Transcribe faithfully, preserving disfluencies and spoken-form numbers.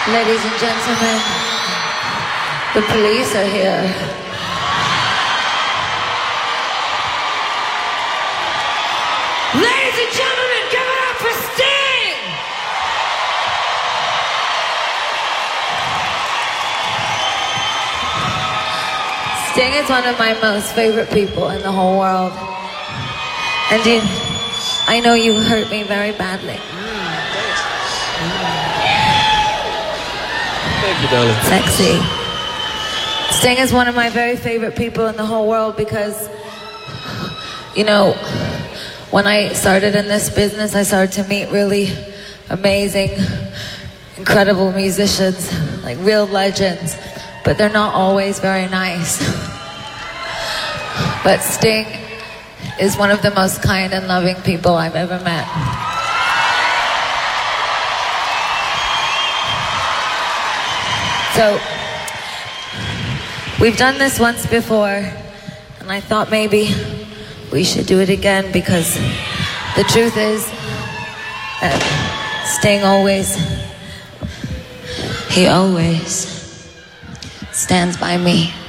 Ladies and gentlemen, the police are here. Ladies and gentlemen, give it up for Sting! Sting is one of my most favorite people in the whole world. And you, I know you hurt me very badly. Thank you, darling. Sexy. Sting is one of my very favorite people in the whole world because, you know, when I started in this business, I started to meet really amazing, incredible musicians, like real legends, but they're not always very nice. But Sting is one of the most kind and loving people I've ever met. So, we've done this once before, and I thought maybe we should do it again because the truth is that Sting always, he always stands by me.